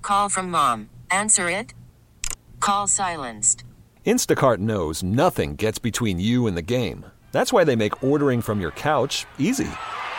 call from mom. Answer it. Call silenced. Instacart knows nothing gets between you and the game. That's why they make ordering from your couch easy.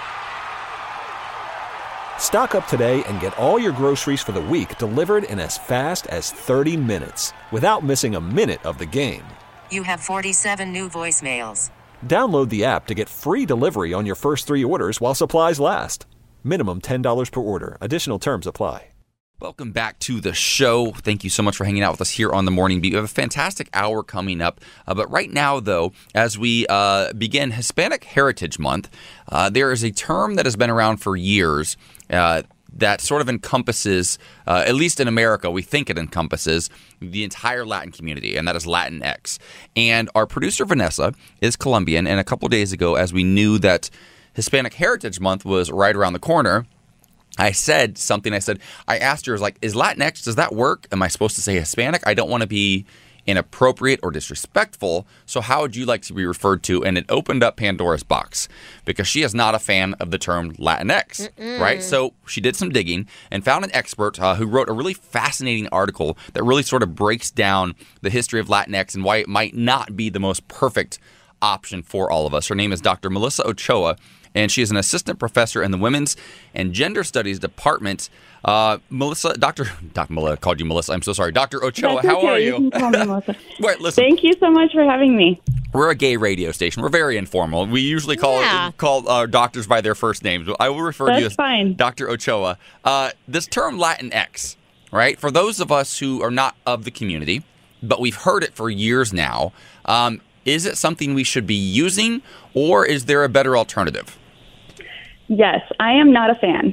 Stock up today and get all your groceries for the week delivered in as fast as 30 minutes without missing a minute of the game. You have 47 new voicemails. Download the app to get free delivery on your first 3 orders while supplies last. Minimum $10 per order. Additional terms apply. Welcome back to the show. Thank you so much for hanging out with us here on The Morning Beat. We have a fantastic hour coming up. But right now, though, as we begin Hispanic Heritage Month, there is a term that has been around for years that sort of encompasses, at least in America, we think it encompasses the entire Latin community, and that is Latinx. And our producer, Vanessa, is Colombian. And a couple of days ago, as we knew that Hispanic Heritage Month was right around the corner, I said something. I asked her, is Latinx, does that work? Am I supposed to say Hispanic? I don't want to be inappropriate or disrespectful. So how would you like to be referred to? And it opened up Pandora's box because she is not a fan of the term Latinx, right? So she did some digging and found an expert who wrote a really fascinating article that really sort of breaks down the history of Latinx and why it might not be the most perfect option for all of us. Her name is Dr. Melissa Ochoa, and she is an assistant professor in the Women's and Gender Studies Department. Melissa, Dr. Melissa called you Melissa. I'm so sorry. Dr. Ochoa, That's how okay. are you? You can call me Melissa. Wait, listen. Thank you so much for having me. We're a gay radio station. We're very informal. We usually call our doctors by their first names. I will refer to you as fine. Dr. Ochoa. This term Latinx, right? For those of us who are not of the community, but we've heard it for years now, is it something we should be using, or is there a better alternative? Yes, I am not a fan.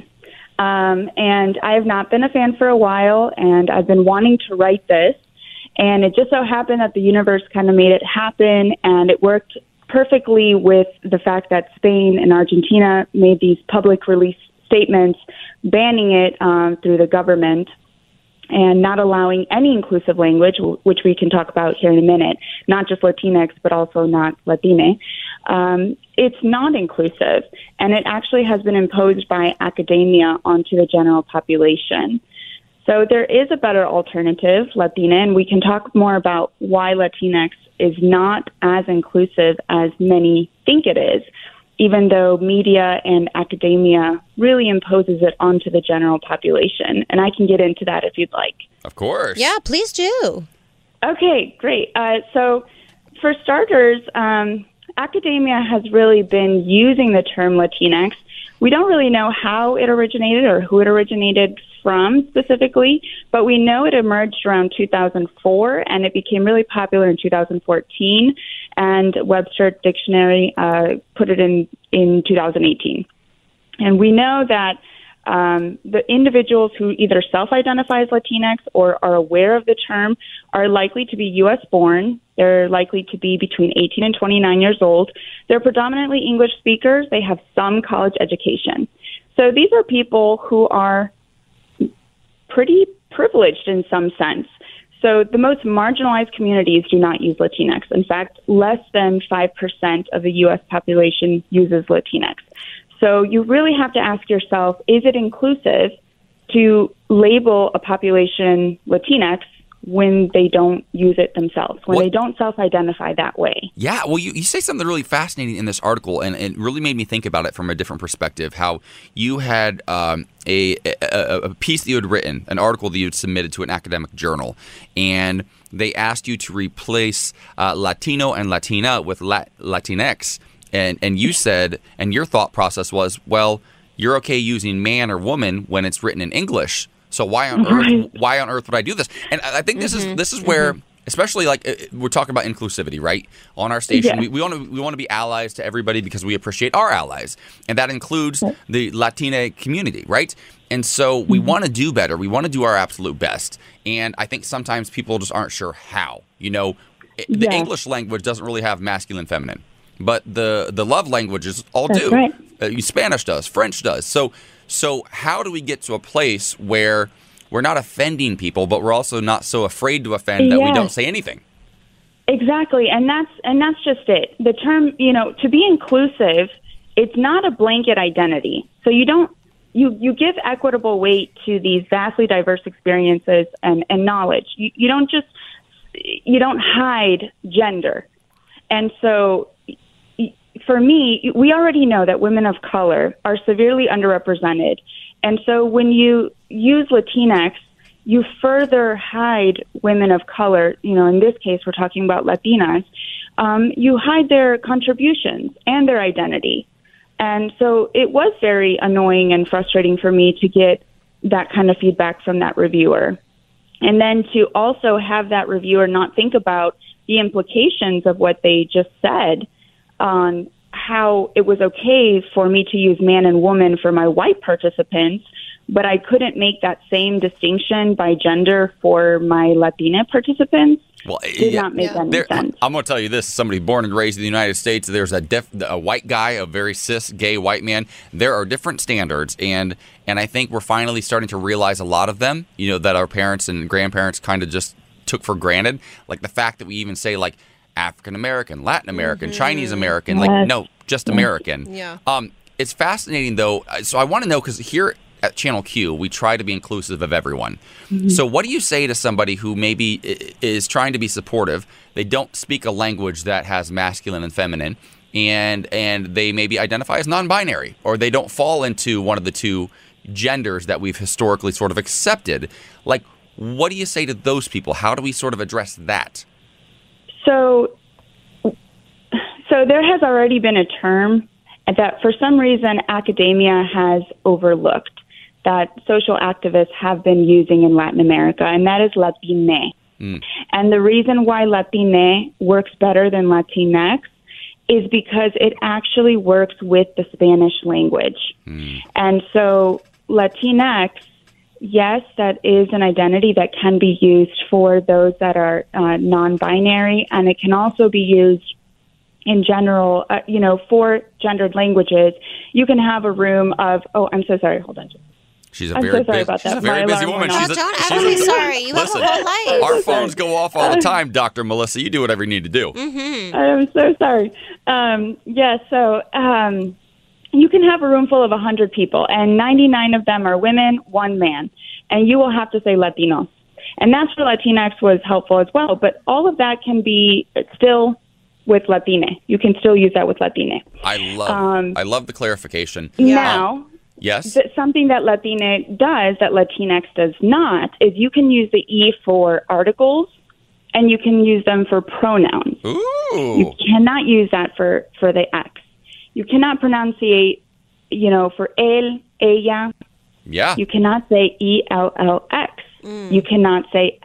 And I have not been a fan for a while, and I've been wanting to write this. And it just so happened that the universe kind of made it happen, and it worked perfectly with the fact that Spain and Argentina made these public release statements banning it through the government and not allowing any inclusive language, which we can talk about here in a minute, not just Latinx, but also not Latine. It's not inclusive, and it actually has been imposed by academia onto the general population. So there is a better alternative, Latina, and we can talk more about why Latinx is not as inclusive as many think it is, even though media and academia really imposes it onto the general population. And I can get into that if you'd like. Of course. Yeah, please do. Okay, great. So for starters, academia has really been using the term Latinx. We don't really know how it originated or who it originated from specifically, but we know it emerged around 2004, and it became really popular in 2014, and Webster Dictionary put it in 2018. And we know that the individuals who either self-identify as Latinx or are aware of the term are likely to be U.S. born. They're likely to be between 18 and 29 years old. They're predominantly English speakers. They have some college education. So these are people who are pretty privileged in some sense. So the most marginalized communities do not use Latinx. In fact, less than 5% of the U.S. population uses Latinx. So you really have to ask yourself, is it inclusive to label a population Latinx when they don't use it themselves, when they don't self-identify that way? Yeah, well, you say something really fascinating in this article, and it really made me think about it from a different perspective, how you had a piece that you had written, an article that you had submitted to an academic journal, and they asked you to replace Latino and Latina with Latinx. And you said, and your thought process was, well, you're okay using man or woman when it's written in English. So why on earth would I do this? And I think this is where, especially like we're talking about inclusivity, right? On our station, we want to be allies to everybody because we appreciate our allies, and that includes the Latina community, right? And so we want to do better. We want to do our absolute best, and I think sometimes people just aren't sure how. You know, the English language doesn't really have masculine, feminine. But the love languages all do. Right. Spanish does, French does. So how do we get to a place where we're not offending people, but we're also not so afraid to offend that we don't say anything? Exactly, and that's just it. The term, to be inclusive, it's not a blanket identity. So you don't you give equitable weight to these vastly diverse experiences and knowledge. You don't hide gender. And so for me, we already know that women of color are severely underrepresented. And so when you use Latinx, you further hide women of color. In this case, we're talking about Latinas. You hide their contributions and their identity. And so it was very annoying and frustrating for me to get that kind of feedback from that reviewer. And then to also have that reviewer not think about the implications of what they just said on how it was okay for me to use man and woman for my white participants, but I couldn't make that same distinction by gender for my Latina participants. Well, did not make any sense. I'm going to tell you this. Somebody born and raised in the United States, there's a white guy, a very cis, gay white man. There are different standards, and I think we're finally starting to realize a lot of them, that our parents and grandparents kind of just took for granted. Like the fact that we even say, like, African-American, Latin American, Chinese-American, like, no, just American. Yeah. It's fascinating, though. So I want to know, because here at Channel Q, we try to be inclusive of everyone. Mm-hmm. So what do you say to somebody who maybe is trying to be supportive? They don't speak a language that has masculine and feminine, and they maybe identify as non-binary, or they don't fall into one of the two genders that we've historically sort of accepted. Like, what do you say to those people? How do we sort of address that? So there has already been a term that for some reason academia has overlooked that social activists have been using in Latin America, and that is Latine. And the reason why Latine works better than Latinx is because it actually works with the Spanish language. And so Latinx, yes, that is an identity that can be used for those that are non-binary, and it can also be used in general, for gendered languages. You can have a room of, I'm so sorry, hold on. She's a very busy woman. Don't ever be sorry. You have a whole life. Our phones go off all the time, Dr. Melissa. You do whatever you need to do. Mm-hmm. I'm so sorry. You can have a room full of 100 people, and 99 of them are women, 1 man, and you will have to say Latinos. And that's where Latinx was helpful as well. But all of that can be still with Latine. You can still use that with Latine. I love the clarification. Now, yes, something that Latine does that Latinx does not is you can use the E for articles, and you can use them for pronouns. Ooh. You cannot use that for the X. You cannot pronunciate, for él, ella. Yeah. You cannot say ELLX. You cannot say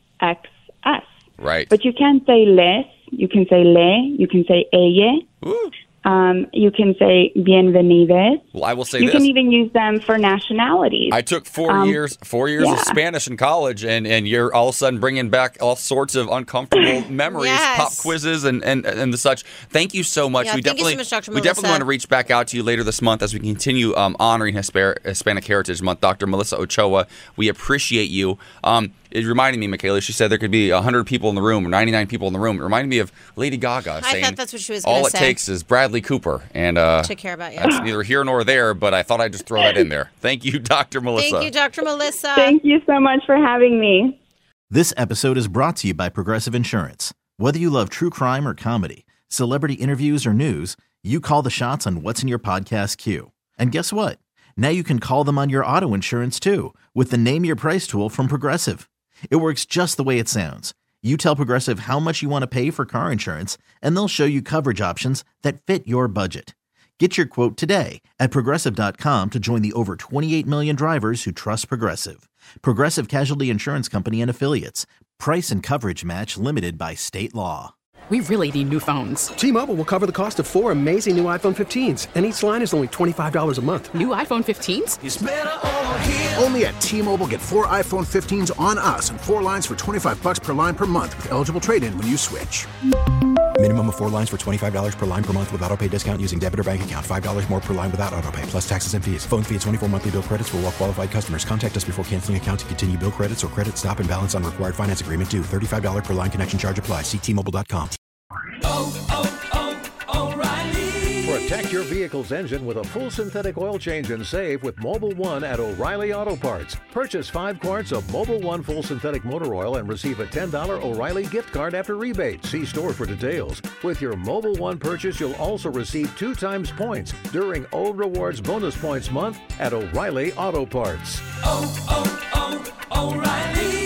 LXS. Right. But you can say les, you can say le, you can say ella. Ooh. You can say bienvenidos. Well, I will say you can even use them for nationalities. I took 4 years of Spanish in college, and you're all of a sudden bringing back all sorts of uncomfortable memories, pop quizzes, and the such. Thank you so much. Yeah, thank you so much, Dr. Melissa. We definitely want to reach back out to you later this month as we continue honoring Hispanic Heritage Month. Dr. Melissa Ochoa, we appreciate you. It reminded me, Michaela, she said there could be 100 people in the room or 99 people in the room. It reminded me of Lady Gaga saying, I thought that's what she was going to say. All it takes is Bradley Cooper. And to care about you. That's neither here nor there, but I thought I'd just throw that in there. Thank you, Dr. Melissa. Thank you, Dr. Melissa. Thank you so much for having me. This episode is brought to you by Progressive Insurance. Whether you love true crime or comedy, celebrity interviews or news, you call the shots on what's in your podcast queue. And guess what? Now you can call them on your auto insurance too with the Name Your Price tool from Progressive. It works just the way it sounds. You tell Progressive how much you want to pay for car insurance, and they'll show you coverage options that fit your budget. Get your quote today at Progressive.com to join the over 28 million drivers who trust Progressive. Progressive Casualty Insurance Company and Affiliates. Price and coverage match limited by state law. We really need new phones. T-Mobile will cover the cost of 4 amazing new iPhone 15s, and each line is only $25 a month. New iPhone 15s? It's better over here. Only at T-Mobile, get 4 iPhone 15s on us and 4 lines for $25 per line per month with eligible trade-in when you switch. Minimum of 4 lines for $25 per line per month with autopay discount using debit or bank account. $5 more per line without autopay, plus taxes and fees. Phone fee at 24 monthly bill credits for well-qualified customers. Contact us before canceling account to continue bill credits or credit stop and balance on required finance agreement due. $35 per line connection charge applies. See T-Mobile.com. O'Reilly. For a Protect your vehicle's engine with a full synthetic oil change and save with Mobil 1 at O'Reilly Auto Parts. Purchase 5 quarts of Mobil 1 full synthetic motor oil and receive a $10 O'Reilly gift card after rebate. See store for details. With your Mobil 1 purchase, you'll also receive 2 times points during O Rewards Bonus Points Month at O'Reilly Auto Parts. O'Reilly